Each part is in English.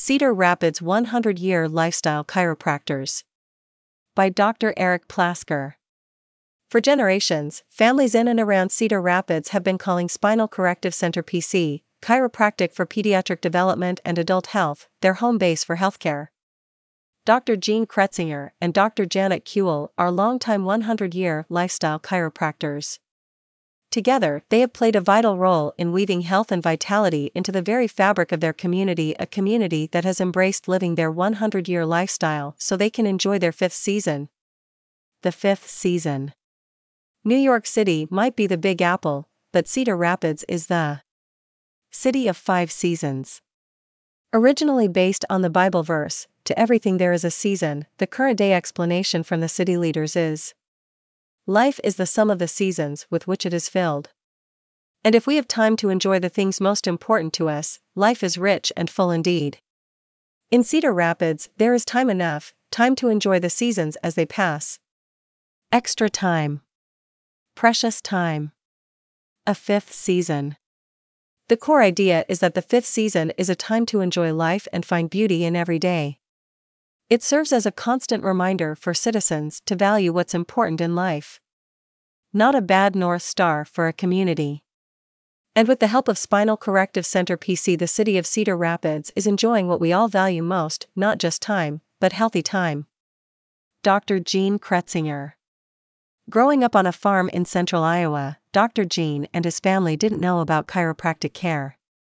Cedar Rapids 100-Year Lifestyle Chiropractors. By Dr. Eric Plasker. For generations, families in and around Cedar Rapids have been calling Spinal Corrective Center PC, Chiropractic for Pediatric Development and Adult Health, their home base for healthcare. Dr. Gene Kretzinger and Dr. Janet Kuehl are longtime 100-year lifestyle chiropractors. Together, they have played a vital role in weaving health and vitality into the very fabric of their community, a community that has embraced living their 100-year lifestyle so they can enjoy their fifth season. The fifth season. New York City might be the Big Apple, but Cedar Rapids is the city of 5 seasons. Originally based on the Bible verse, "To everything there is a season," the current-day explanation from the city leaders is, life is the sum of the seasons with which it is filled. And if we have time to enjoy the things most important to us, life is rich and full indeed. In Cedar Rapids, there is time enough, time to enjoy the seasons as they pass. Extra time. Precious time. A fifth season. The core idea is that the fifth season is a time to enjoy life and find beauty in every day. It serves as a constant reminder for citizens to value what's important in life. Not a bad North Star for a community. And with the help of Spinal Corrective Center PC, the city of Cedar Rapids is enjoying what we all value most, not just time, but healthy time. Dr. Gene Kretzinger. Growing up on a farm in central Iowa, Dr. Gene and his family didn't know about chiropractic care.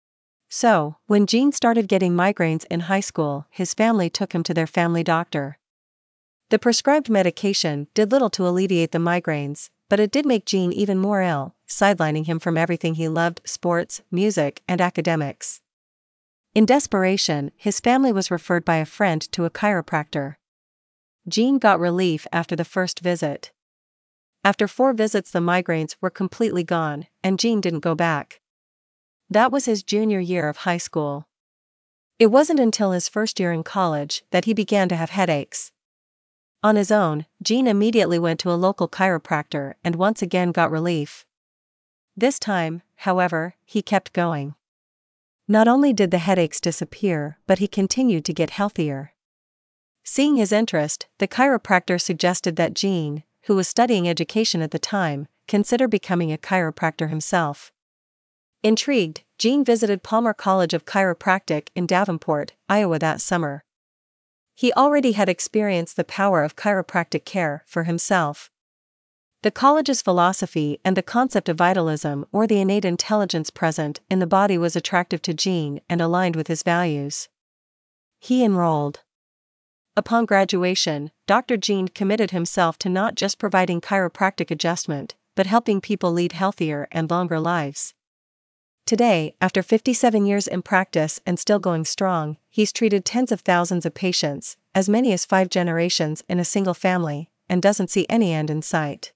So, when Gene started getting migraines in high school, his family took him to their family doctor. The prescribed medication did little to alleviate the migraines, but it did make Gene even more ill, sidelining him from everything he loved: sports, music, and academics. In desperation, his family was referred by a friend to a chiropractor. Gene got relief after the first visit. After 4 visits, the migraines were completely gone, and Gene didn't go back. That was his junior year of high school. It wasn't until his first year in college that he began to have headaches. On his own, Gene immediately went to a local chiropractor and once again got relief. This time, however, he kept going. Not only did the headaches disappear, but he continued to get healthier. Seeing his interest, the chiropractor suggested that Gene, who was studying education at the time, consider becoming a chiropractor himself. Intrigued, Gene visited Palmer College of Chiropractic in Davenport, Iowa that summer. He already had experienced the power of chiropractic care for himself. The college's philosophy and the concept of vitalism, or the innate intelligence present in the body, was attractive to Gene and aligned with his values. He enrolled. Upon graduation, Dr. Gene committed himself to not just providing chiropractic adjustment, but helping people lead healthier and longer lives. Today, after 57 years in practice and still going strong, he's treated tens of thousands of patients, as many as 5 generations in a single family, and doesn't see any end in sight.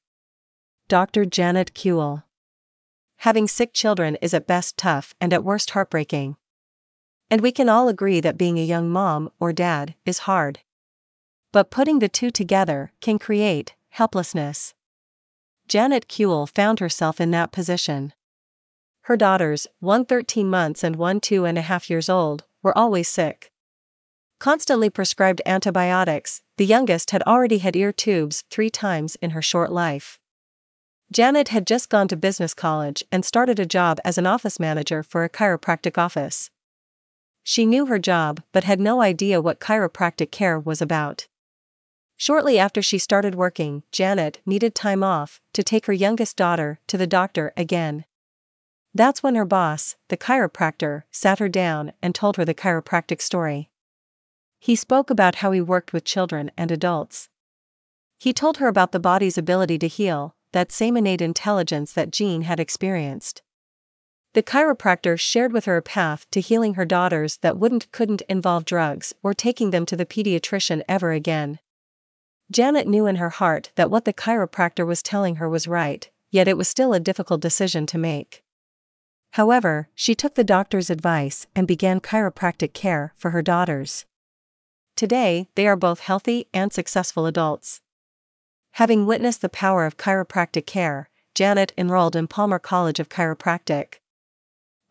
Dr. Janet Kuehl. Having sick children is at best tough and at worst heartbreaking. And we can all agree that being a young mom or dad is hard. But putting the two together can create helplessness. Janet Kuehl found herself in that position. Her daughters, one 13 months and one 2.5 years old, were always sick. Constantly prescribed antibiotics, the youngest had already had ear tubes 3 times in her short life. Janet had just gone to business college and started a job as an office manager for a chiropractic office. She knew her job but had no idea what chiropractic care was about. Shortly after she started working, Janet needed time off to take her youngest daughter to the doctor again. That's when her boss, the chiropractor, sat her down and told her the chiropractic story. He spoke about how he worked with children and adults. He told her about the body's ability to heal, that same innate intelligence that Gene had experienced. The chiropractor shared with her a path to healing her daughters that couldn't involve drugs or taking them to the pediatrician ever again. Janet knew in her heart that what the chiropractor was telling her was right, yet it was still a difficult decision to make. However, she took the doctor's advice and began chiropractic care for her daughters. Today, they are both healthy and successful adults. Having witnessed the power of chiropractic care, Janet enrolled in Palmer College of Chiropractic.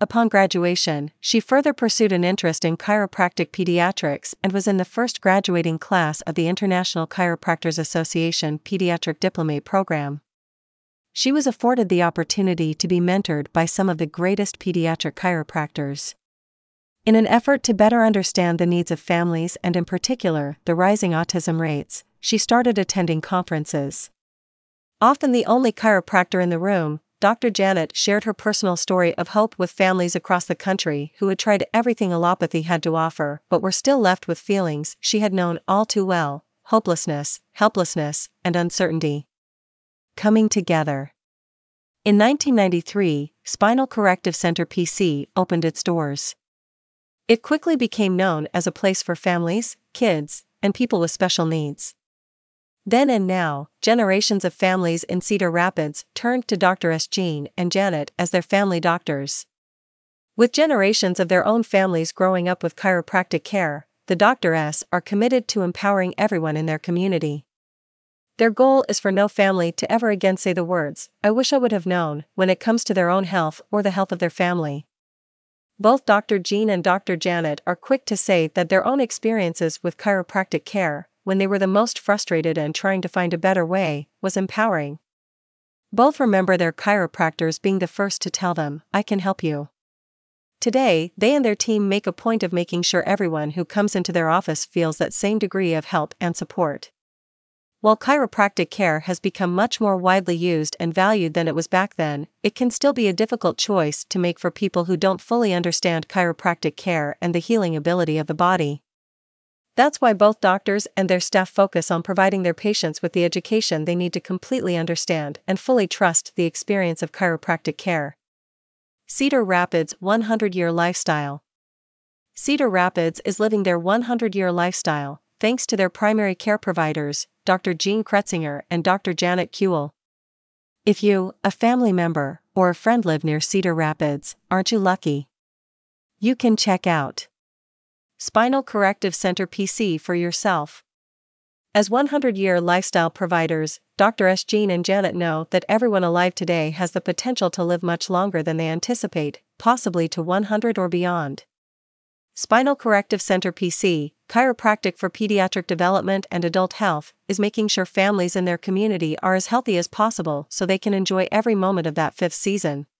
Upon graduation, she further pursued an interest in chiropractic pediatrics and was in the first graduating class of the International Chiropractors Association Pediatric Diplomate Program. She was afforded the opportunity to be mentored by some of the greatest pediatric chiropractors. In an effort to better understand the needs of families and in particular the rising autism rates, she started attending conferences. Often the only chiropractor in the room, Dr. Janet shared her personal story of hope with families across the country who had tried everything allopathy had to offer but were still left with feelings she had known all too well: hopelessness, helplessness, and uncertainty. Coming together. In 1993, Spinal Corrective Center PC opened its doors. It quickly became known as a place for families, kids, and people with special needs. Then and now, generations of families in Cedar Rapids turned to Drs. Jean and Janet as their family doctors. With generations of their own families growing up with chiropractic care, the Drs. Are committed to empowering everyone in their community. Their goal is for no family to ever again say the words, "I wish I would have known," when it comes to their own health or the health of their family. Both Dr. Jean and Dr. Janet are quick to say that their own experiences with chiropractic care, when they were the most frustrated and trying to find a better way, was empowering. Both remember their chiropractors being the first to tell them, "I can help you." Today, they and their team make a point of making sure everyone who comes into their office feels that same degree of help and support. While chiropractic care has become much more widely used and valued than it was back then, it can still be a difficult choice to make for people who don't fully understand chiropractic care and the healing ability of the body. That's why both doctors and their staff focus on providing their patients with the education they need to completely understand and fully trust the experience of chiropractic care. Cedar Rapids 100-Year Lifestyle. Cedar Rapids is living their 100-year lifestyle, thanks to their primary care providers, Dr. Jean Kretzinger and Dr. Janet Kuehl. If you, a family member, or a friend live near Cedar Rapids, aren't you lucky? You can check out Spinal Corrective Center PC for yourself. As 100-year lifestyle providers, Drs. Jean and Janet know that everyone alive today has the potential to live much longer than they anticipate, possibly to 100 or beyond. Spinal Corrective Center PC, Chiropractic for Pediatric Development and Adult Health, is making sure families in their community are as healthy as possible so they can enjoy every moment of that fifth season.